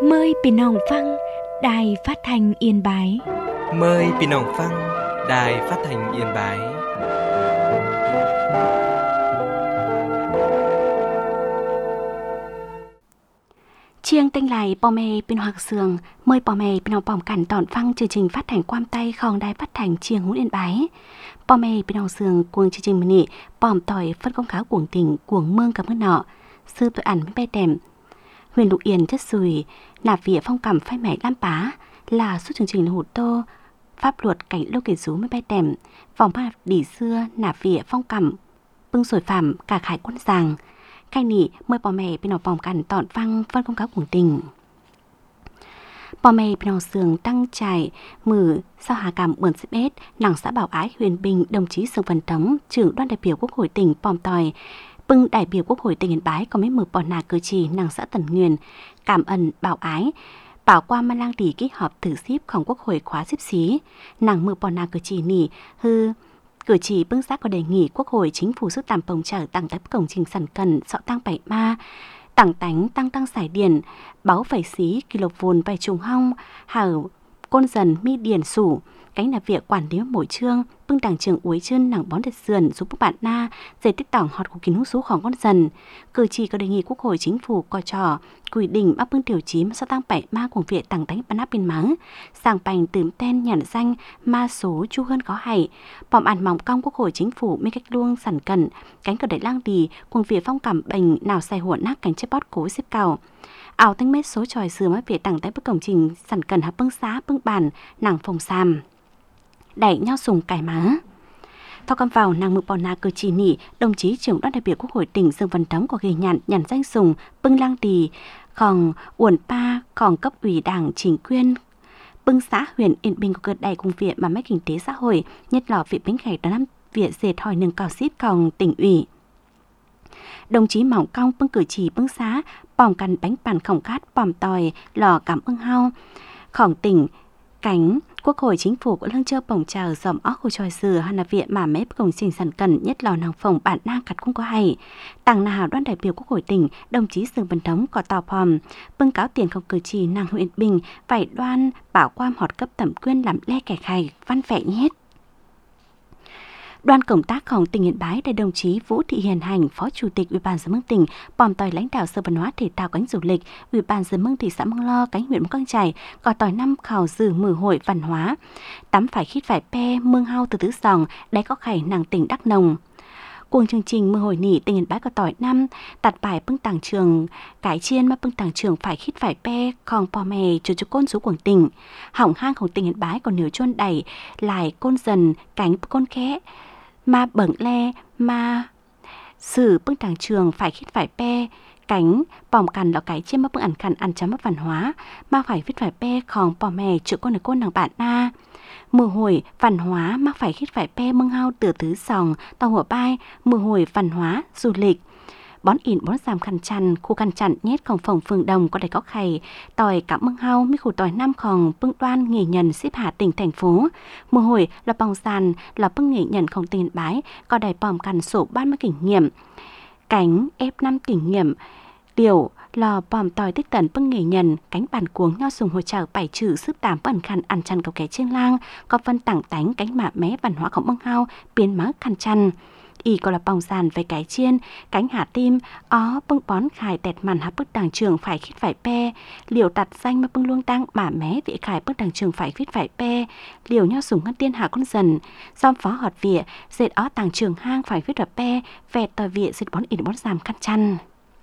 Mờiพี่น้องฟังđài phát thanh Yên Bái. Mời พี่น้องฟัง Đài Phát thanh Yên Bái. Chiêng tinh lại bò mê bên hoặc sườn, mời bò mê bên học bỏng cảnh tọn phăng chương trình phát thanh quam tay khòng đài phát thanh chiêng hữu Yên Bái. Bò mê bên học sườn cuồng chương trình mini bỏng tỏi phân công kháo cuồng tỉnh cuồng mương cầm ngân nọ, sư tội ảnh bay đèm. Huyền Lục Yên chất sùi, nạp vỉa phong cảm phai mẻ lam bá là suốt chương trình hụt tô, pháp luật cảnh lô kể rú mới bay đèm, vòng ba đỉ xưa nạp vỉa phong cảm, bưng sồi phạm cả khải quân giàng. Khai nị mời bò mẹ bên học vòng cảnh tọn phăng phân công cáo cuồng tình. Bò mẹ bên học sườn tăng trải mử sau hà cảm bươn xếp ết nàng xã Bảo Ái Huyền Bình đồng chí Sương Văn Tống trưởng đoàn đại biểu Quốc hội tỉnh Pom Tòi bưng đại biểu Quốc hội tỉnh Yên Bái có mấy mực bò nà cử chỉ nàng xã Tần Nguyên cảm ơn Bảo Ái bảo qua ma lang tỷ ký họp thử xípของQuốc hội khóa xíp xí nàng mực bò nà cử chỉ nỉ hư cử chỉ bưng giác có đề nghị Quốc hội chính phủ giúp tạm phòng trở tăng tới công trình sản cần sọ tăng bảy ma tặng tánh tăng giải điển báo phải xí kV vài trùng hong hảo côn dần mi điển sủ cánh là việc quản lý mỗi chương bưng đảng trường uối chân nàng bón đệt sườn giúp các bạn na dây tích tỏng họt của kiến hữu sốของcon dần cử chỉ có đề nghị Quốc hội chính phủ coi trò quy định áp bưng tiểu chí mà sao tăng bảy ma của việc tặng tánh bán áp biên mắng sàng bành tửm tên nhản danh ma số chu hơn có hay bòm ảnh mỏng cong Quốc hội chính phủ bên cách luông sản cẩn cánh cờ đại lang đì cùng việc phong cảm bệnh nào xài huộn nát cánh chết bót cố xếp cầu ảo thanh mét số tròi sửa mất việc tặng tánh bức công trình sản cẩn hấp bưng xá bưng bàn nàng phòng xàm đẩy nhau sùng cải má. Thao cầm vào nàng mực bò nà cử chỉ nỉ đồng chí trưởng đoàn đại biểu Quốc hội tỉnh Dương Văn Tống có ghi nhận danh sùng bưng lang tì khòng uẩn pa khòng cấp ủy đảng chính quyền bưng xã huyện Yên Bình của cơ đại cùng viện mà mấy kinh tế xã hội nhất là viện bến khải đã năm viện dệt hỏi nâng cao xít khòng tỉnh ủy. Đồng chí Mỏng Cong bưng cử chỉ bưng xã bòm cằn bánh bàn khổng khát bòm tòi lò cảm ơn hao khòng tỉnh cánh Quốc hội chính phủ của lương châu bổng chờ dòm óc của tròi sửa hàn là viện mà mấy công trình sản cần nhất lò nàng phòng bản na cắt không có hay tặng nào đoàn đại biểu Quốc hội tỉnh đồng chí Sương Văn Tống có tò phòm bưng cáo tiền không cử chỉ nàng huyện Bình phải đoan bảo quam họt cấp thẩm quyền làm le kẻ khải văn vẻ nhét. Đoàn công tácของtỉnh Yên Bái đại đồng chí Vũ Thị Hiền Hành, Phó Chủ tịch Ủy ban Nhân dân tỉnh, bòm tòi lãnh đạo Sở Văn hóa Thể thao cánh du lịch, Ủy ban Nhân dân thị xã Măng Lo, cánh huyện Măng Cang Chải, có tòi năm khảo dử mở hội văn hóa, tắm phải khít phải pe mương hao từ tứ sòng, đáy có khải nàng tỉnh Đắk Nông. Cuồng chương trình mưa hồi nỉ tỉnh Yên Bái có tỏi năm tạt bài bưng tàng trường cái chiên mà bưng tàng trường phải khít phải pe khòng pò mè cho côn số quảng tỉnh hỏng hangของtỉnh Yên Bái còn nhiều chôn đẩy lại côn dần cánh côn khẽ ma bẩn le ma sử bưng tàng trường phải khít phải pe cánh bòm cằn là cái chiên mà bưng ăn khăn ăn chấm mất văn hóa ma phải viết phải pe khòng pò mè chữ con ở côn nàng bạn na mưa hồi văn hóa mà phải khít phải pe mưng hao từ tứ sòng tàuหัวbay mưa hồi văn hóa du lịch bón ỉn bón giảm khăn chăn khu khăn chăn nhétของphòng phường đồng có đầy có khay tỏi cả mưng hao mi khu tỏi nămของbưng đoan nghề nhân xếp hạ tỉnh thành phố mưa hồi là bòng sàn là bưng nghề nhânของtỉnh Yên Bái có đầy bòm cằn sổ ban mươi kinh nghiệm cánh ép 5 kinh nghiệm điều lò bòm tòi tích tần bưng nghề nhân cánh bàn cuống nho sùng hồi chào bảy chữ sức tám bẩn khăn ăn chăn cầu kẻ trên lang có phân tảng tánh cánh mạ mé văn hóaของbưng hao biến má khăn chăn y có là bòng sàn về cái chiên cánh hạ tim ó bưng bón khải tẹt màn hấp bức đảng trường phải khít phải pe liều tặt danh mà bưng luông tăng mả mé vị khải bức đảng trường phải khít phải pe liều nho sùng ngân tiên hạ con dần xóm phó họt vỉa dệt ó tàng trường hang phải khít phải pe vẹt tòi vỉa dệt bón ỉn bón giảm khăn chăn.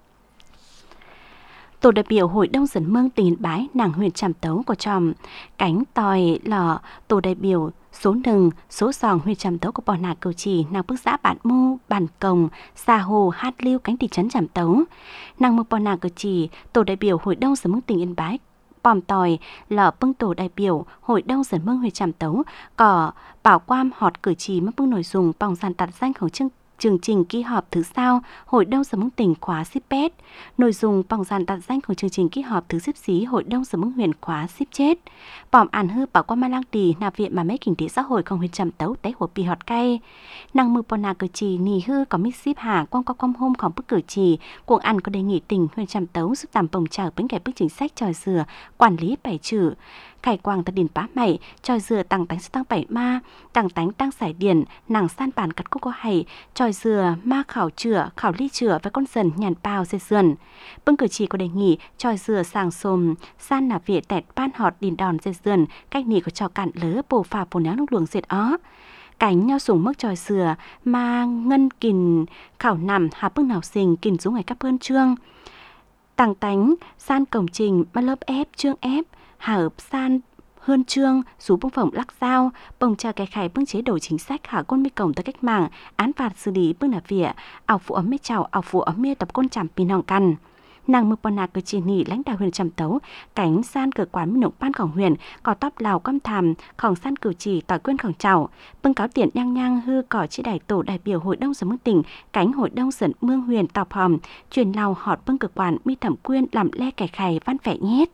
Tổ đại biểu Hội Đông Dân Mương tỉnh Yên Bái nàng huyện Trạm Tấu của tròm cánh tòi lò tổ đại biểu số 1 số sòng huyện Trạm Tấu của bò nà cầu chỉ nàng bức xã bản mu bản cồng xa hồ hát lưu cánh thị trấn Trạm Tấu nàng mực bò nà cầu chỉ tổ đại biểu Hội Đông Dân Mương tỉnh Yên Bái bòm tòi lò bưng tổ đại biểu Hội Đông Dân Mương huyện Trạm Tấu có bảo quam họt cử chỉ mất bưng nội dung bòng sàn tạt danhของ chương trình kỳ họp thứ sau Hội đồng Sở Mông tỉnh khóa Sipet. Nội dung bỏng dàn đặt danh của chương trình kỳ họp thứ xếp xí Hội đồng Sở Mông huyện khóa Sip chết. Bỏng án hư bảo qua ma lang tì nạp viện mà mấy kinh tế xã hội không huyện trầm tấu tế của bì họt cay. Năng mưu bọn nà cử trì nì hư có mít ship hà quang qua quang hômของbức cử trì. Cuồng ăn có đề nghị tỉnh huyện trầm tấu giúp tạm bồng trào bánh kẻ bức chính sách tròi dừa, quản lý bảy trừ. Khải quang ta điền bá mày, tròi dừa tăng tánh tăng bảy ma, tăng tánh tăng giải điển, nàng san bản cắt cúc có hay, tròi dừa ma khảo chữa, khảo ly chữa với con dần nhàn bao dê sườn. Bưng cử chỉ có đề nghị tròi dừa sàng xồm, san nà viện tẹt ban họt điền đòn dê sườn, cách nỉ có trò cạn lỡ bổ phà bổ néo nước luồng diệt ó. Cánh nhau sùng mức tròi dừa mà ngân kìn khảo nằm hà bưng nào xình kìn xuống ngày các bơn trương. Tăng tánh san cổng trình mà lớp ép trương ép, hà ợp san hơn trương rú bông phỏng lắc dao bông trà cái khải bưng chế độ chính sách hạ côn mi cổng tới cách mạng án phạt xử lý bưng nà vỉa ảo phụ ấm mê chào ảo phụ ấm mê tập côn chạm pin hòn căn nàng mực bọn nà cử chỉ nỉ lãnh đạo huyện trầm tấu cánh san cử quán nộp ban khổng huyện có tóc lào căm thàm khổng san cử chỉ tỏi quyên khổng chảo bưng cáo tiền nhang nhang hư cỏ chế đại tổ đại biểu hội đông sở mương tỉnh cánh hội đông sở mương huyện tọp hòm truyền lào họt bưng cử quán mi thẩm quyên làm le kẻ khải văn vẻ nhét.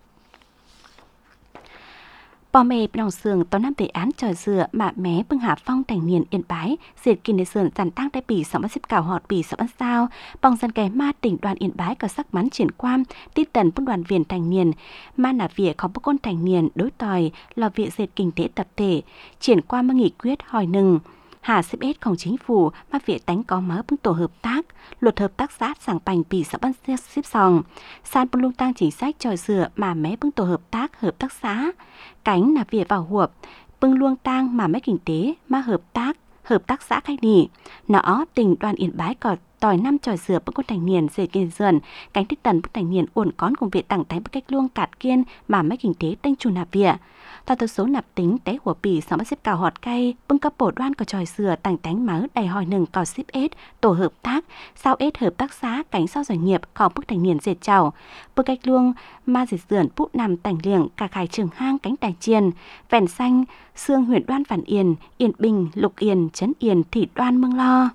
Bò mê đồng sường tao năm đề án tròi dừa mạ mé bưng hạ phong thành niên Yên Bái diệt kinh đề sườn giàn tăng đại bỉ sóng bắt xếp cào họt bỉ sóng bắt sao bong dân kẻ ma tỉnh đoàn Yên Bái có sắc mắn triển quan tiết tần bưng đoàn viên thành niên ma nà vỉa có bức con thành niên đối tòi lò vỉa diệt kinh tế tập thể triển quan mà nghị quyết hỏi nừng hà xếp ếtของchính phủ mà vỉa tánh có má bưng tổ hợp tác luật hợp tác xã sảng bành bỉ sóng bắt xếp sòng san bưng lung tăng chính sách tròi dừa mà mé bưng tổ hợp tác xã cánh nà vỉa vào huộp bưng luông tang mà mấy kinh tế mà hợp tác xã khai nỉ nó tỉnh đoàn Yên Bái có tỏi năm tròi dừa bưng con thành niên dễ kiên dần cánh tích tần bưng thành niên uẩn con cùng việc tặng tánh bức cách luông cạt kiên mà mấy kinh tế tênh chủ nạp vỉa tao từ số nạp tính té của bỉ sáu xếp cào họt cay bưng cấp bổ đoan có tròi dừa tặng tánh máu đầy hỏi nừng có ship ết tổ hợp tác sao ết hợp tác xã cánh sau doanh nghiệp có bức thành niên dệt chảo bưng cách luông ma dệt dườn bút nằm tành liệng cả khải trường hang cánh đài chiên vèn xanh xương huyện đoan phản yên bình lục yên trấn yên thị đoan mương lo.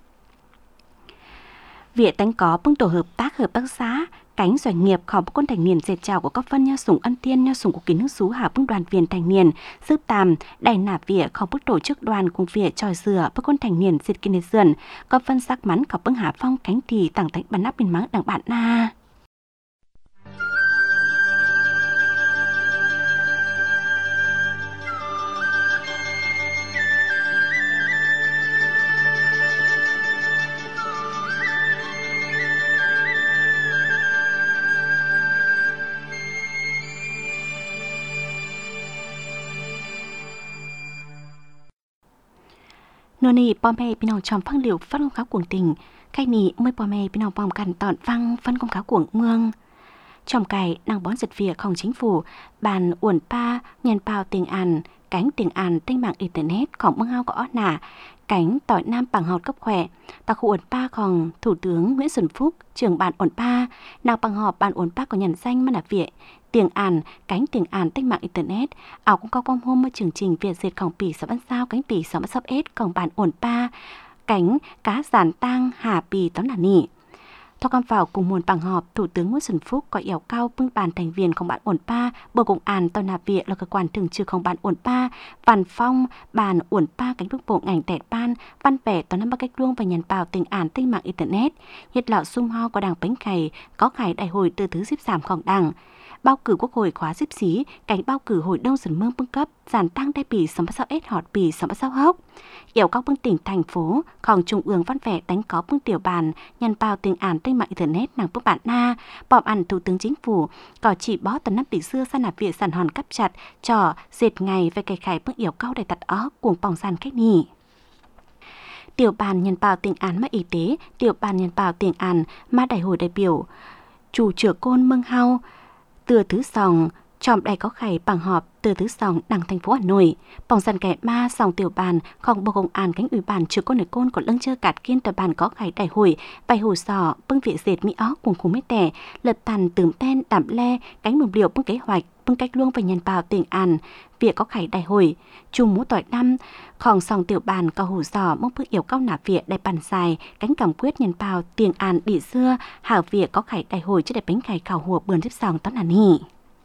Vỉa tánh có bưng tổ hợp tác xã cánh doanh nghiệp khó bức con thành niên dệt chảo của các phân nho sủng ân tiên nho sủng của kính nước xú hà bưng đoàn viên thành niên giúp tàm đầy nạp vỉa khó bức tổ chức đoàn cùng vỉa tròi dừa bức con thành niên dệt kinh dườn có phân sắc mắn khó bưng hà phong cánh thì tặng tánh bắn nắp bên mắng đằng bạn na. Nô nì bò mê bên nào tròm phăng liều phân công cáo cuồng tình khai nì mới bò mê bên nào bòm cằn tọn phăng phân công cáo cuồng mương tròm cày năng bón giật việcของchính phủ bàn uẩn pa nhàn bao tiền àn cánh tiền àn tinh mạng internetของmương hao có nả cánh tỏi nam bằng họt cấp khỏe tà khu uẩn paของthủ tướng Nguyễn Xuân Phúc trưởng bàn uẩn pa nào bằng họp bàn uẩn pa có nhận danh mà là việc tiền àn cánh tiền àn tinh mạng internet ảo cũng có bom hôm mà chương trình việc dệtของbỉ sáu văn sao cánh bỉ sáu sắp ếtของbàn uẩn pa cánh cá giản tang hà bỉ tón là nỉ Thọ cam vào cùng muôn bằng họp, Thủ tướng Nguyễn Xuân Phúc có yêu cao bưng bàn thành viênของbạn uẩn pa, Bộ Công an Tòa nạp viện là cơ quan thường trựcของbạn uẩn pa, Văn phong bàn uẩn pa cánh bức bộ ngành tẹt ban, văn vẻ tòa năm ba cách luông và nhận bảo tình án tinh mạng internet, nhiệt lão sum ho có đảng bánh khày, có khải đại hội từ thứ 13 ของđảng. Bầu cử quốc hội khóa 14, cảnh bầu cử hội đông dân mương bưng cấp, giản tăng đại bỉ 66S họt bỉ 66 hốc. Yêu các bưng tỉnh thành phố,ของtrung ương văn vẻ đánh có bưng tiểu bàn, nhằm bào tình án trên mạng internet nàng bức bản na, bọm ăn thủ tướng chính phủ, có chỉ bó tấn năm bị xưa san nạp viện sản hòn cắp chặt, trò, dệt ngày về cây khải bưng yêu cao đầy tật ó, cuồng bỏng sàn cách nhỉ. Tiểu bàn nhân bào tình án mà y tế, tiểu bàn nhân bào tình án mà đại hội đại biểu, chủ chữa côn mương hao, từ thứ sòng tròm đầy có khải bằng họp từ thứ sòng đảng thành phố Hà Nội bỏng dần kẻ ma sòng tiểu bàn không Bộ Công an cánh ủy ban chữa côn nơi côn của lưng chơi cạt kiên tòa bàn có khải đại hội bày hồ sò bưng vị dệt mỹ ó cùng khung mét tẻ lật tàn tường ten đảm le cánh mồm liệu bưng kế hoạch bưng cách luông về nhân bào tiền An việc có khải đại hội chung mũ tỏi năm khòng sòng tiểu bàn cầu hủ giò mong bước yếu cao nạp việc đại bàn dài cánh cầm quyết nhân bào tiền An bị xưa hảo việc có khải đại hội cho đẹp bánh khải khảo hùa bươn tiếp sòng tón hàn hỉ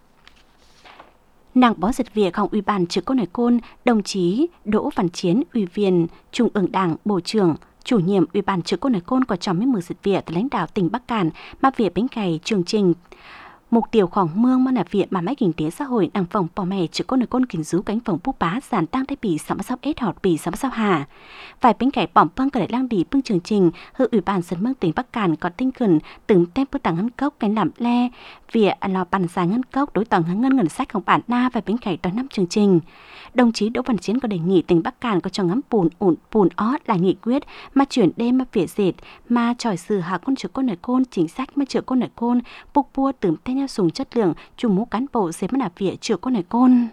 nàng bó giật việc hòng ủy ban trực cô nội côn đồng chí Đỗ Văn Chiến ủy viên Trung ương Đảng Bộ trưởng chủ nhiệm ủy ban trực cô nội côn có chồng với mở giật việc từ lãnh đạo tỉnh Bắc Cạn mà việc bánh khải chương trình mục tiêu khoảng mương mà nạp viện mà máy kinh tế xã hội đang phòng bỏ mẹ trực cô nội côn kính rú cánh phòng bút bá giàn tăngได้bị sắm sắp ết họt bị sắm sắp hà vài bánh cải bỏng băng cả đại lang đi bưng chương trình hư ủy ban dân mương tỉnh Bắc Cạn có tinh thần từng tem bức tàng ngân cốc cánh làm le việc lò bàn dài ngân cốc đối tổng ngân sáchของbản na vài bánh cải toàn năm chương trình đồng chí Đỗ Văn Chiến có đề nghị tỉnh Bắc Cạn có cho ngắm bùn ót là nghị quyết mà chuyển đêm mà việc dệt mà tròi sự hạ con trực cô nội côn chính sách mà trực cô nội côn bục bua tưởng tên nhau sùng chất lượng chủ mũ cán bộ dệt mà nạp việc trực cô nội côn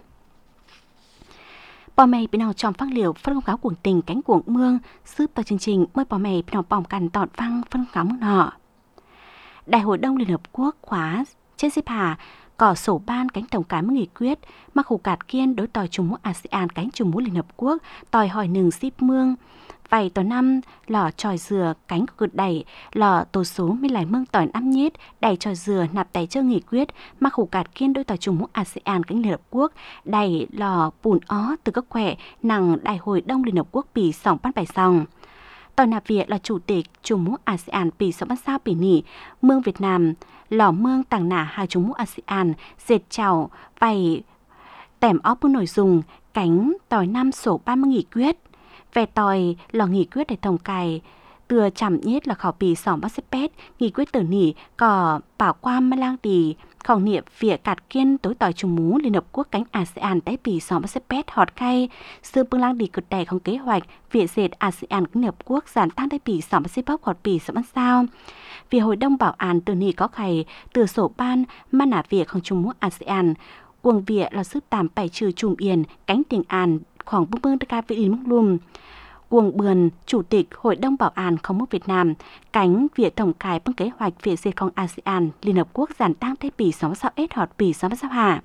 bò mày bên nào trong phát liệu phân công cáo cuồng tình cánh cuồng mương giúp vào chương trình mới bò mày bên nào bỏng cằn tọt văng phân công cáo mức nọ Đại hội Đông Liên Hợp Quốc khóa trên xếp hà có sổ ban cánh tổng cái nghị quyết mà khủ cạt kiên đối tòi chung mũ ASEAN cánh chung mũ Liên Hợp Quốc tòi hỏi nừng ship mương vài tòa năm lò tròi dừa cánh cực đẩy lò tổ số mới lại mương tỏi năm nhét đẩy tròi dừa nạp tay chơi nghị quyết mà khủ cạt kiên đối tòi chung mũ ASEAN cánh Liên Hợp Quốc đẩy lò bùn ó từ các khỏe nằng Đại hội Đông Liên Hợp Quốc bì sòng bắt bài sòng tòi nạp Việt là chủ tịch chung mũ ASEAN bì sòng bắt sao bì nỉ mương Việt Nam lò mương tàng nả hai chung mũ ASEAN dệt chảo vầy tẻm óp bưng nổi dùng cánh tòi năm sổ 30 nghị quyết về tòi lò nghị quyết để tổng cài tựa chậm nhất là khảo bì sòng bắt xếp pét nghị quyết tử nỉ có bảo quan mà lang tì khảo niệm việc cạt kiên tối tòi chung mũ Liên Hợp Quốc cánh ASEAN đáy bì sòng bắt xếp pét họt khay sư bưng lang tì cực đầy không kế hoạch việc dệt ASEAN cánh Liên Hợp Quốc giảm tăng đáy bì sòng bắt xếp bóc họt bì sòng bắt sao vì Hội Đông Bảo an tử nỉ có khay từ sổ ban mà nả việc không chung mũ ASEAN cuồng việc là sức tạm bài trừ trùm yên cánh tiền An khoảng bưng bưng ca vị mức lùm Cuồng Bườn, Chủ tịch Hội Đông Bảo an không mức Việt Nam, cánh việc tổng cài bằng kế hoạch việc dệt không ASEAN, Liên Hợp Quốc giảm tăng thế bì 66 ết họt bì 66 hạ.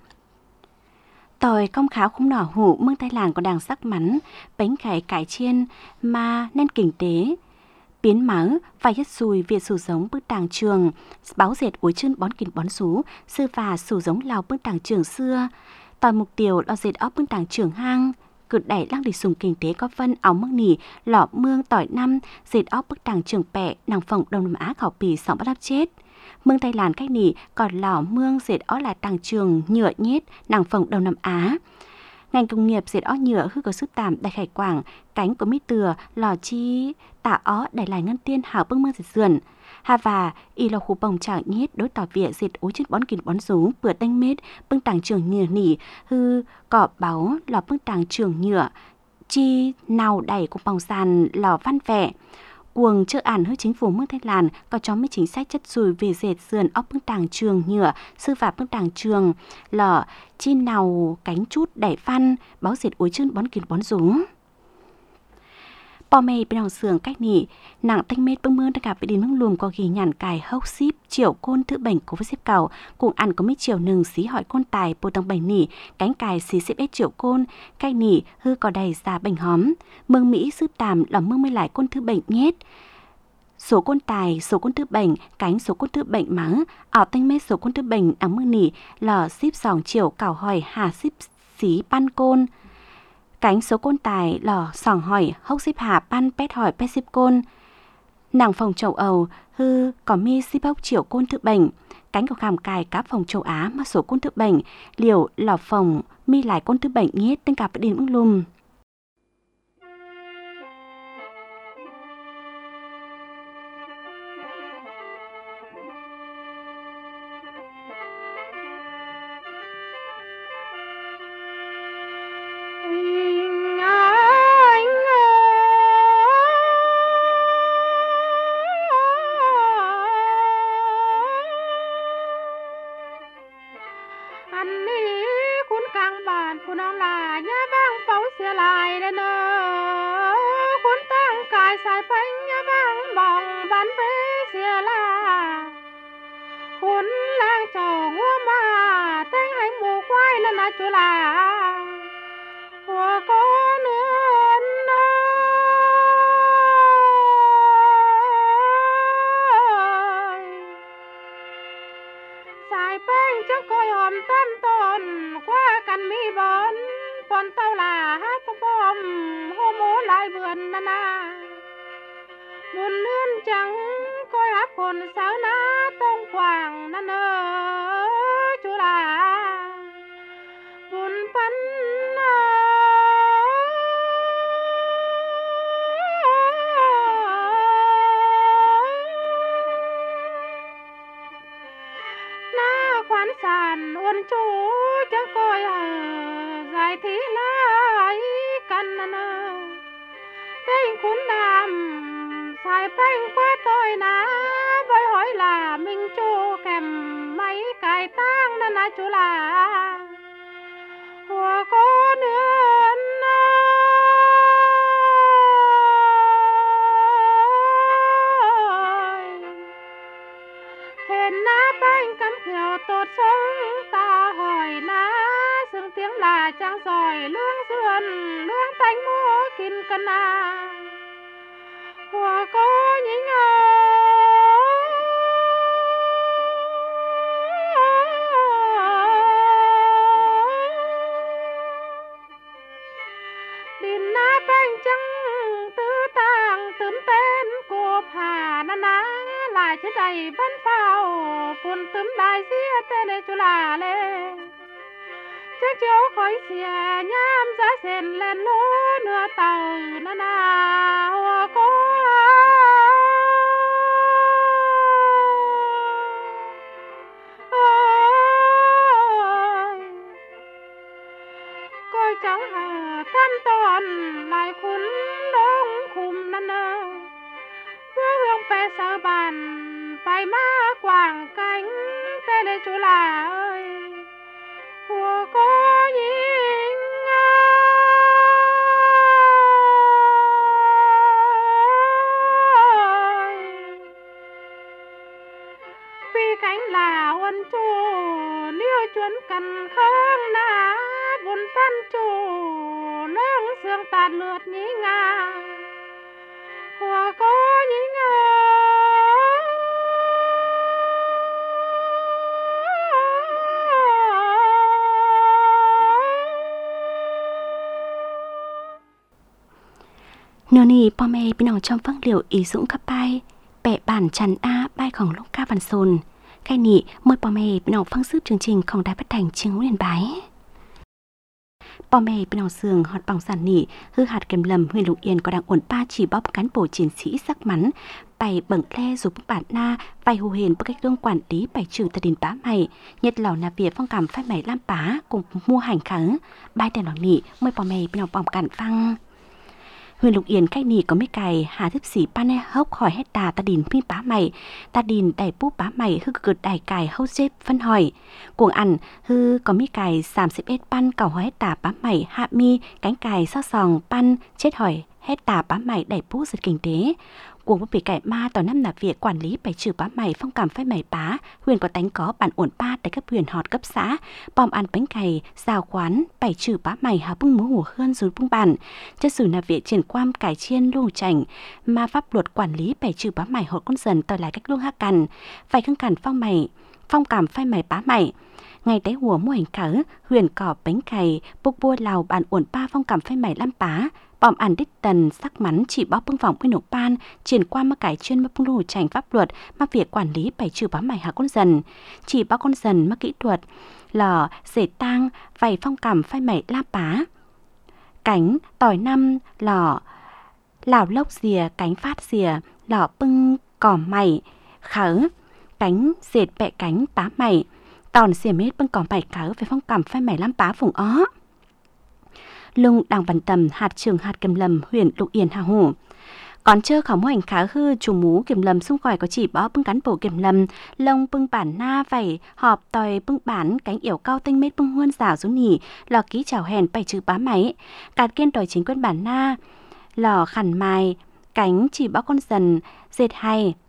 Tòi công kháo không nỏ hủ mương Thái Lan có đang sắc mắn, bánh khải cải chiên mà nên kinh tế. Biến máu và nhất xùi việc sử giống bức tàng trường, báo dệt uối chân bón kín bón xú, sư và sử giống lào bức tàng trường xưa. Tòi mục tiêu là dệt óc bức tàng trường hang, cực đẩy lăng đi sùng kinh tế có phân áo mương nỉ lọ mương tỏi năm dệt óc bức tàng trường bẹ nàng phồng Đông Nam Á khảo bì sóng bắt đắp chết mương Thái Lan cách nỉ còn lọ mương dệt óc là tàng trường nhựa nhét nàng phồng Đông Nam Á ngành công nghiệp dệt óc nhựa hư có sức tạm đại khải quảng cánh của mít từa lò chi tạ ó đẩy lại ngân tiên hảo bưng mương dệt sườn hà và y lò khu bồng chảo nhét đối tỏ việc dệt ối trên bón kín bón rú bữa đanh mết bưng tàng trường nhựa nỉ hư cỏ báo lò bưng tàng trường nhựa chi nào đẩy của bồng sàn lò văn vẻ cuồng chợ ản hư chính phủ mương Thái Lan có cho mấy chính sách chất xùi về dệt sườn óc bưng tàng trường nhựa sư phạm bưng tàng trường lò chi nào cánh chút đẩy văn báo dệt ối trên bón kín bón rú bò mày bên hồng sườn cách nỉ nặng thanh mết bưng mương đã gặp bị đi mương lùm có ghi nhàn cài hốc ship chiều côn thứ bệnh của với xếp cầu cùng ăn có mấy chiều nừng xí hỏi côn tài bồ tông bành nỉ cánh cài xí xếp ết chiều côn cách nỉ hư có đầy xa bệnh hóm mương Mỹ sư tàm lòng mương mới lại côn thứ bệnh nhét số côn tài số côn thứ bệnh cánh số côn thứ bệnh mắng ảo thanh mết số côn thứ bệnh áo mương nỉ lò ship sòng chiều cào hỏi hà ship xí pan côn cánh số côn tài lò sòng hỏi hốc xếp hà pan pét hỏi pét xếp côn nàng phòng châu Âu hư có mi xếp hốc chiều côn thứ bệnh cánh của khảm cài cá phòng châu Á mà số côn thứ bệnh liều lò phòng mi lại côn thứ bệnh nhét tên cả phải đến ứng lùm cuốn lang trầu ngua mà tay hành mù qua นั่นนะจุฬาหัวก็เนื้อสายแป้งจะคอยหอมเต้นต้นกว่ากันมีบอนปนเต้าหลาต้องพอมโฮโมลายเบือนนานาบุญเลื่อนจังคอยรับคนสาวนาต้องขวางนั่นจุฬาบุญปันขวัญสานวนจูจะก้อยสายที่ลายกันนะได้คุณดำสายแป้งกว่าต้อยนะใบหอยลามิงจูแก้มไม่ไก่ตั้งนั่นนะจุฬาหัวก็เนื้อเห็นหน้าแป้งกำเขียวตดทรงตาหอยนะซึ่งเตียงลาจางซอยเรื่องเสื่อนเรื่องแตงโมกินกันนาหัวก็ยิ่งดินหน้าแป้งจังตื้อต่างตื่นเต้นกลัวผ่านานาลายจะได้บ้านเฝ้าปุ่นตึมลายเสียแต่ในจุฬาเลยจะเจียวคอยเสียย่ามจะเส้นแลนโลเนื้อเต่านานาหัวก็ก้อยจังหาขั้นตอนลายคุณลงคุมนั่นเนอเพื่อเวียงไปสาบานไปมากกว่างไกลแต่ในจุฬาหัวก็ยิงปีแข่งลาวันจูเลี้ยวจวนกันข้างหน้าบุญปั้นจูเนื่องเสียงตัดเลือดนี้งาหัวก็ยิงเนื้อนี่พ่อแม่พี่น้องชมฟังเหลียวอีสุงกับไปแปะbảnชันอาใบของลูกก้าบันซุนใครนี่เมื่อพ่อแม่พี่น้องฟังซืบchương trìnhของđài phát thanh Chiêng Hữu Yên Báiพ่อแม่พี่น้องเสืองฮอดปังสันนี่คือhạt kèm lầm huyện Lục Yên có đang ổn ba chỉ bóp cán bộ chiến sĩ sắc mắn bày bẩn le dù bức bản na bày hù hền bức cách đương quản lý bày trừ tờ đình bá mày nhất lẩu nà việt phong cảm phai mày lam bá cùng mua hành kháng bài đèn đỏ nỉ mớiพ่อแม่พี่น้องปอมกันฟังhuyện Lục Yên cách nỉ có mấy cài hà thiếp sĩ ban e hốc hỏi hết tà đình phi bá mày ta đình đẩy búp bá mày hư cực đẩy cài hâu xếp phân hỏi cuồng ăn hư có mấy cài 31 pan cầu hỏi hết tà bá mày hạ mi cánh cài sao sòng pan chết hỏi hết tà bá mày đẩy bút giật kinh tế cuồng búp bị cải ma tỏ năm nạp việc quản lý bài trừ bá mày phong cảm phai mày bá huyện có tánh có bản ổn ba tại cấp huyện họt cấp xã bom ăn bánh cày xào quán bài trừ bá mày hà bưng múa hủ hơn rồi bưng bản chất sử nạp việc triển quan cải chiên lưu chảnh mà pháp luật quản lý bài trừ bá mày hột con dần tỏi lại cách luông ha cằn phải khưng cằn phong cảm phai mày bá mày ngày tế hùa mua hình cỡ huyện cỏ bánh cày bốc bua lào bản ổn ba phong cảm phai mày lam bá bom ăn đích tần sắc mắn chỉ bóp bưng vòng quy nổ pan triển qua mà cải chuyên mà bưng đồ trành pháp luật mà việc quản lý bài trừ bá mày hạ con dần chỉ bóp con dần mà kỹ thuật lò dệt tang vảy phong cảm phai mày la bá cánh tỏi năm lò lào lốc dìa cánh phát dìa lò bưng cỏ mày khở cánh dệt bẹ cánh bá mày tòn xìa mết bưng cỏ mày khở về phong cảm phai mày lam bá vùng ó lung đằng văn tầm hạt trường hạt kèm lầm huyện Lục Yên Hà Hồ còn chưa khảo mô hình khá hư chủ mú kiểm lầm xung khỏi có chỉ bó bưng cán bộ kiểm lầm lông bưng bản na vảy họp tòi bưng bản cánh yểu cao tinh mết bưng huân rào xuống nỉ lò ký chào hèn bày trừ bá máy cạt kiên tòi chính quyền bản na lò khẩn mài cánh chỉ bó con dần dệt hay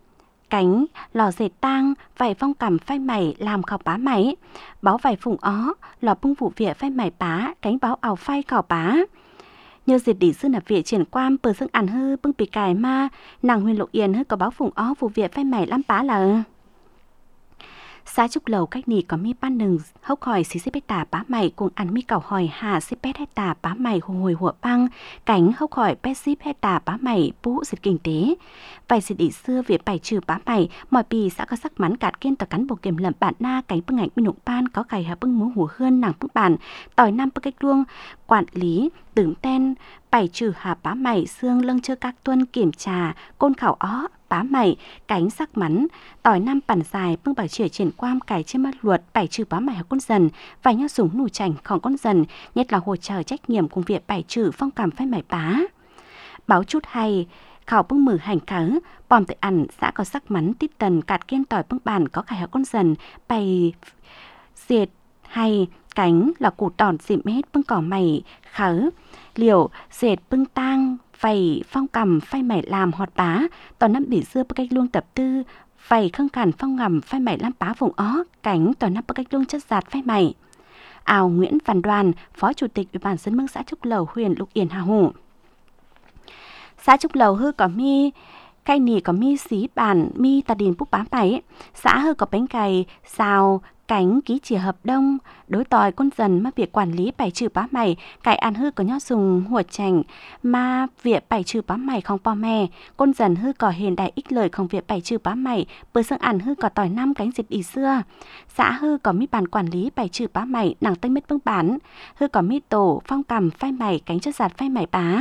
cánh lò dệt tang vải phong cầm phai mày làm khảo bá mày báo vải phùng ó lò bưng vụ vỉa phai mày bá cánh báo ảo phai khảo bá nhờ dệt đỉ sư nạp vỉa triển quan bờ dương ản hư bưng bị cài ma nàng huyền lộ yên hư có báo phùng ó vụ vỉa phai mày làm bá là xã trúc lầu cách nì có mi ban nừng hốc hỏi xí xếp tà bá mày cùng ăn mi cảo hỏi hà xếp pét hay tà bá mày hồ hồi hụa băng cánh hốc hỏi pét xếp hay tà bá mày bú dịch kinh tế vài dịch đỉ xưa việc bài trừ bá mày mọi bì xã có sắc mắn cạt kiên tờ cán bộ kiểm lầm bản na cánh bưng ảnh bên nụng ban có cày hợp bưng múa hủ hươn nàng bưng bản tỏi năm bưng cách luông quản lý tưởng ten bài trừ hà bá mày xương lâng chơ các tuân kiểm trà côn khảo ó bá mày cánh sắc mắn tỏi năm bản dài bưng bảo chỉa triển quam cải trên mắt luật bài trừ bá mày học con dần vài nhau súng nụ chảnhของcon dần nhất là hỗ trợ trách nhiệm cùng việc bài trừ phong cảm phai mày bá báo chút hay khảo bưng mử hành cớ bòm tự ẩn xã có sắc mắn tít tần cạt kiên tỏi bưng bản có cải học con dần bày diệt hay cánh là củ tòn dìm hết bưng cỏ mày khớ liều dệt bưng tang vầy phong cầm phai mày làm họt bá tòn năm bị dưa bưng cách luông tập tư vầy khâng cản phong ngầm phai mày làm bá vùng ó cánh tòn năm bưng cách luông chất giạt phai mày ào Nguyễn Văn Đoàn phó chủ tịch ủy ban dân mương xã Trúc Lầu huyện Lục Yên Hà Hủ xã Trúc Lầu hư có mi cây nì có mi xí bản mi tà đình bút bám bảy xã hư có bánh cày xào cánh ký chỉ hợp đông đối tòi con dần mà việc quản lý bài trừ bá mày cải ăn hư có nhó dùng hùa chành mà việc bài trừ bá mày không po mè con dần hư có hiền đại ích lời không việc bài trừ bá mày bữa sương ăn hư có tỏi năm cánh dịp ý xưa xã hư có mi bàn quản lý bài trừ bá mày nàng tây mít bưng bán hư có mi tổ phong cầm phai mày cánh chất giạt phai mày bá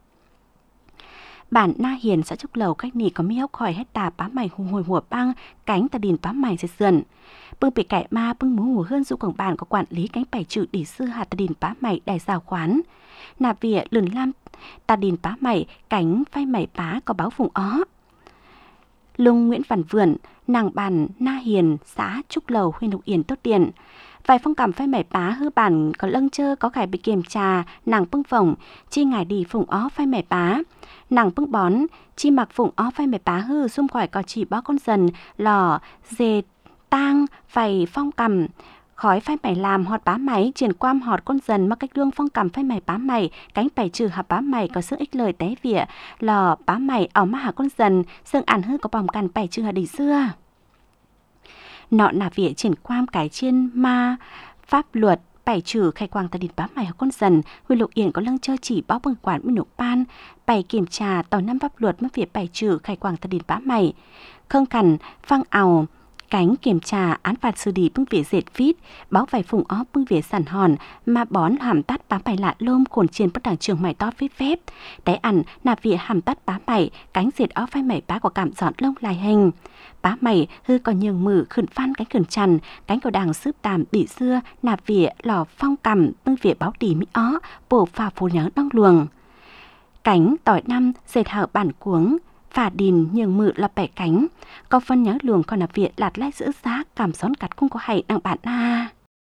bản Na Hiền xã Trúc Lầu cách nì có mi hốc hỏi hết tà bá mày hùng hồi hùa băng cánh tà đình bá mày dệt sườn bưng bị cải ma bưng múa hùa hơn dụ cổng bản có quản lý cánh bài trừ đỉ sư hạt tà đình bá mày đài rào khoán nà vỉa lườn lam tà đình bá mày cánh phai mày bá có báo vùng ó lung Nguyễn Văn Vườn nàng bản Na Hiền xã Trúc Lầu huyện Lục Yên tốt điện vài phong cảm phai mày bá hư bản có lâng chơ có khải bị kiểm trà nàng bưng phồng chi ngải đi phùng ó phai mày bá nàng bưng bón chi mặc phùng ó phai mày bá hư xung khỏi có chỉ bó con dần lò dệt tang vầy phong cầm khói phai mày làm họt bá mày triển quam họt con dần mắc cách lương phong cầm phai mày bá mày cánh bài trừ hạt bá mày có sức ích lời té vỉa lò bá mày ảo má hà con dần xương ăn hư có bỏng cằn bài trừ hạt đỉ xưa nọ nà vỉa triển quam cải chiên ma pháp luật bài trừ khai quang tà đình bá mày học con dần huyện Lục Yên có lăng chơ chỉ báo bưng quản bên nộp ban bày kiểm trà tỏi năm pháp luật mất việc bài trừ khai quang tà đình bá mày khâng cằn phăng ảo cánh kiểm trà án phạt xử lý bưng vỉa dệt vít báo vài phùng ó bưng vỉa sản hòn mà bón hàm tắt bá mày lạ lôm khổn chiên bất đảng trường mày to phết phép đáy ẩn nạp vỉa hàm tắt bá mày cánh dệt ó phai mày bá của cảm dọn lông lại hình bá mày hư còn nhường mử khẩn phan cánh khẩn trần cánh của đảng sướp tàm bị xưa nạp vỉa lò phong cầm bưng vỉa báo đỉ mỹ ó bổ phà phù nhớ đong luồng cánh tỏi năm dệt hở bản cuống phà đình nhường mự là bẻ cánh có phân nhớ luồng còn nạp vỉa lạt lách giữ giá cảm xón cắt cung có hay đặng bản na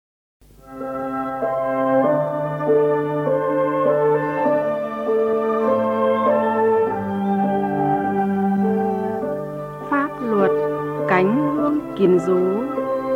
pháp luật cánh hương kiến rú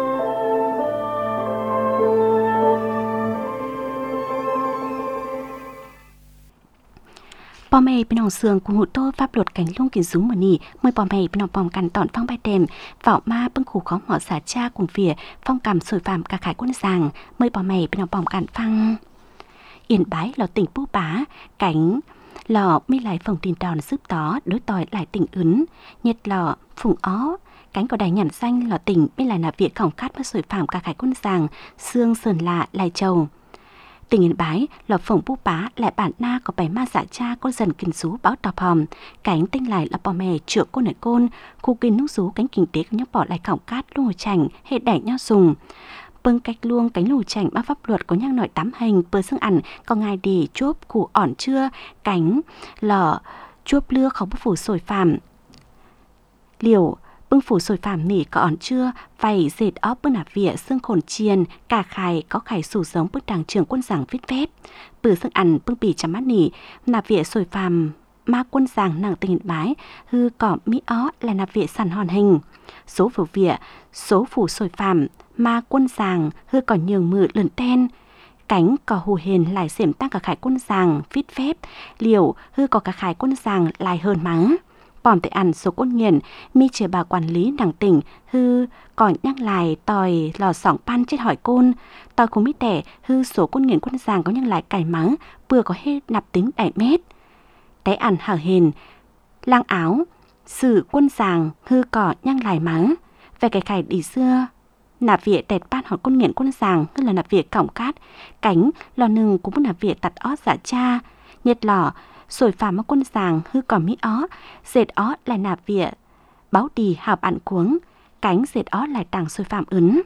bò mày bên hồng sườn cùng hụt tô pháp luật cánh lông kiến rú mà nỉ mời bò mày bên hồng bòm cằn tọn phong bài đèm vạo ma bưng khủ khó mỏ xả cha cùng vỉa phong cảm sồi phạm cả khải quân giàng mời bò mày bên hồng bòm cằn phăng yên bái lò tỉnh pu bá cánh lò mi lại phòng tin đòn giúp tó đối tòi lại tỉnh ấn nhiệt lò phùng ó cánh có đài nhản xanh lò tỉnh mi lại nạp viện khổng khát mất sồi phạm cả khải quân giàng xương sườn lạ lại trầu tỉnh Yên Bái lò phồng pu bá lại bản na có bài ma dạ cha con dần kinh sú báo tọp hòm cánh tinh lại là bò mè chữa côn ở côn khu kinh nút rú cánh kinh tế của nhóc bỏ lại khổng cát luôn chảnh hệ đẩy nhau dùng bưng cách luông cánh lù chảnh ba pháp luật có nhang nội tám hình bờ xương ẩn có ngài đi chốp củ ỏn chưa cánh lò chốp lưa không bức phủ sồi phàm liều bưng phủ sồi phàm mỉ có ỏn chưa vầy dệt óp bưng nạp vỉa xương khổn chiên cả khải có khải sủ giống bưng đảng trưởng quân giảng viết phép bử xương ẩn bưng bì chấm mắt nỉ nạp vỉa sồi phàm ma quân giàng nàng tình bái hư có mỹ ó là nạp viện sẵn hòn hình số phủ viện số phủ sồi phạm ma quân giàng hư có nhường mự lượn ten cánh có hù hền lại xiểm tăng cả khải quân giàng phít phép liều hư có cả khải quân giàng lại hơn mắng bòm tại ăn số quân nghiền mi chìa bà quản lý nàng tỉnh hư còn nhắc lại tòi lò sỏng pan chết hỏi côn tòi cũng biết đẻ hư số quân nghiền quân giàng có nhắc lại cải mắng vừa có hết nạp tính đại mét té ăn hở hền lang áo sự quân giàng hư cỏ nhang lại mắng về cái khải đi xưa nạp viện tẹt ban hỏi quân nghiện quân giàng hư là nạp viện cổng cát cánh lò nừng cũng nạp viện tặt ó giả cha nhiệt lò sồi phàm mà quân giàng hư còn mỹ ó dệt ó lại nạp viện báo đi hào bạn cuống cánh dệt ó lại tàng sồi phàm ứng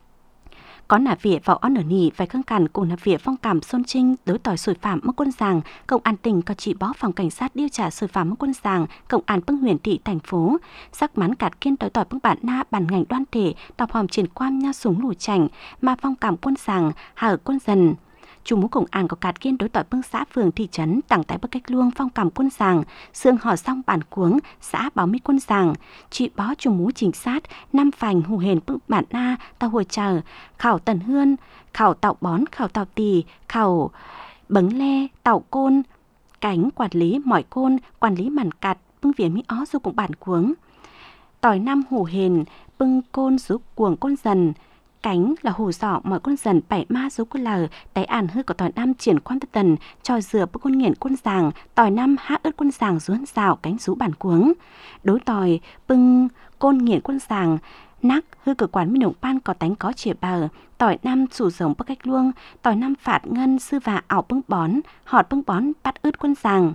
có nạp viện vào on ở nỉ phải khương cản cùng nạp viện phong cảm xôn trinh đối tỏi sồi phạm mất quân giàng công an tỉnh có chỉ bó phòng cảnh sát điều tra sồi phạm mất quân giàng công an bưng huyện thị thành phố sắc mắn cạt kiên đối tỏi bưng bản na bản ngành đoan thể đọc hòm triển quan nha súng lù chảnh mà phong cảm quân giàng hà quân dần chủ mũ công an có cạt kiên đối tỏi bưng xã phường thị trấn tặng tại bắc cách luông phong cảm quân giàng xương họ xong bản cuống xã báo mỹ quân giàng chị bó chủ mũ chính sát năm phành hù hền bưng bản na tàu hồi chờ khảo tần hương khảo tạo bón khảo tạo tỳ khảo bấng le tạo côn cánh quản lý mỏi côn quản lý màn cạt bưng vía mỹ ó du cùng bản cuống tỏi năm hù hền bưng côn giúp cuồng côn dần cánh là hù dọ mọi con dần bảy ma số quân lờ tay ản hư của tỏi năm triển quan tần trò dừa bức quân nghiện quân giàng tỏi năm há ướt quân giàng ruốn rào cánh rú bản cuống đối tỏi bưng côn nghiện quân giàng nắc hư cơ quan minh động ban có tánh có chìa bờ tỏi năm chủ giống bắc cách luông tỏi năm phạt ngân sư và ảo bưng bón họt bưng bón bắt ướt quân giàng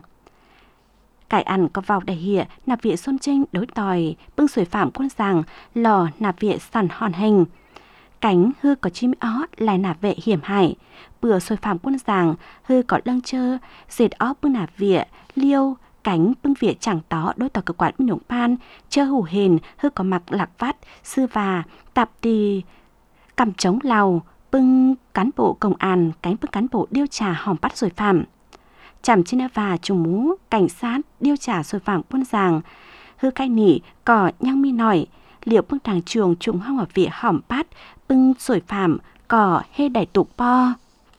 cải ăn có vào đại hiện nạp viện xuân trinh đối tỏi bưng sủi phạm quân giàng lò nạp viện sẵn hòn hình cánh hư có chim ó lại nạp vệ hiểm hại bừa sôi phạm quân giàng hư có lăng chơ dệt ó bưng nạp viện liêu cánh bưng viện chẳng tó đối tỏ cơ quan minh động ban chơ hù hền hư có mặc lạc vắt sư và tạp tì cầm trống lào bưng cán bộ công an cánh bưng cán bộ điều tra hòm bắt sôi phạm chằm trên và trùng mũ cảnh sát điều tra sôi phạm quân giàng hư cai nỉ cỏ nhang mi nổi liệu bưng tràng trường trùng hong ở viện hòm bắt bưng sổi phạm cỏ hê đẩy tục po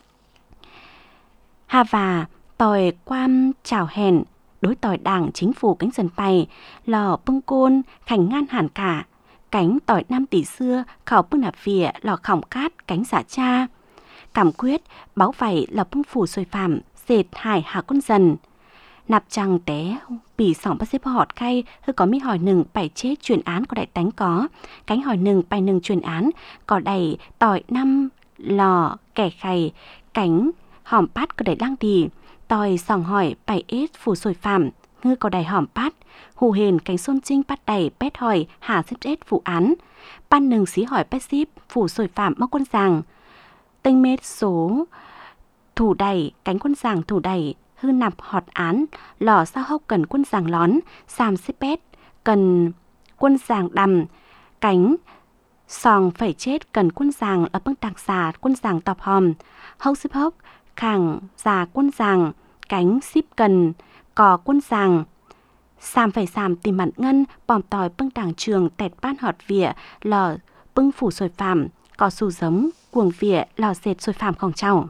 hà và tỏi quam chào hèn đối tỏi đảng chính phủ cánh dần bày lò bưng côn khảnh ngan hẳn cả cánh tỏi năm tỷ xưa khảo bưng nạp vỉa lò khỏng cát cánh giả cha cảm quyết báo vảy lò bưng phủ sôi phạm dệt hải hạ con dần nạp trăng té bị sỏng bắt xếp họt khay hư có mi hỏi nừng bảy chết chuyển án có đại tánh có cánh hỏi nừng bài nừng chuyển án có đầy tỏi năm lò kẻ khay cánh hòm pát có đầy lang đi tỏi sòng hỏi bảy ít phủ sồi phạm ngư có đầy hòm pát hù hền cánh xôn trinh pát đầy pét hỏi hà xếp chết vụ án ban nừng xí hỏi pét xíp phủ sồi phạm mắc quân giàng tinh mết số thủ đầy cánh quân giàng thủ đầy hư nạp họt án lò sao hốc cần quân giàng lón xàm xếp pét cần quân giàng đầm cánh sòng phải chết cần quân giàng ở bưng tạc xà quân giàng tọp hòm hốc xếp hốc khẳng già quân giàng cánh xíp cần cò quân giàng xàm phải xàm tìm mặn ngân bòm tỏi bưng tàng trường tẹt ban họt vỉa lò bưng phủ sồi phạm cò xù giống cuồng vỉa lò dệt sồi phạm khổng trào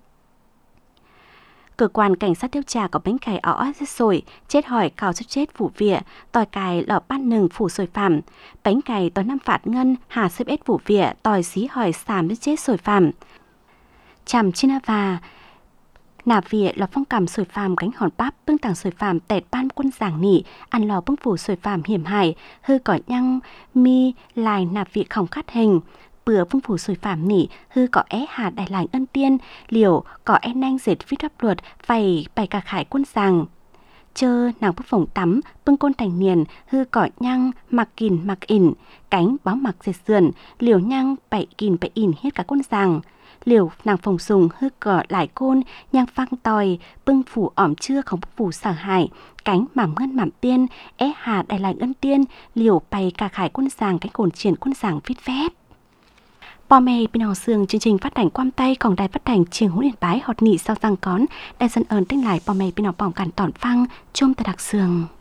cơ quan cảnh sát điều tra có bánh cày ở sồi chết hỏi khảo xuất chết vụ vỉa tỏi cài lò ban nừng phủ sồi phạm bánh cày tỏi năm phạt ngân hà xếp ết vụ vỉa tỏi xí hỏi xàm chết sồi phạm chằm trên và nạp vỉa lò phong cảm sồi phạm cánh hòn bắp bưng tàng sồi phạm tẹt ban quân giảng nỉ ăn lò bưng phủ sồi phạm hiểm hại hư cỏ nhăng mi lại nạp vỉa khổng khát hình bừa vương phủ sồi phạm nỉ hư có é hà đại lành ân tiên liều có é nanh dệt viết pháp luật vầy bày cả khải quân giàng chơ nàng bức phồng tắm bưng côn thành niên hư cỏ nhăng mặc kìn mặc ỉn cánh báo mặc dệt sườn liều nhăng bậy kìn bậy ỉn hết cả quân giàng liều nàng phồng sùng hư cỏ lại côn nhang phăng tòi bưng phủ ỏm chưa không bức phủ sở hại cánh mảm ngân mảm tiên é hà đại lành ân tiên liều bày cả khải quân giàng cánh cồn triển quân giàng viết phép Bò mê bên hò sương chương trình phát hành quam tay còn đài phát hành chiêng hữu yên bái họt nị sao răng cón đài dân ơn tinh lại bò mê bên hò bỏng cản tỏn phăng chôm ta đặc sương.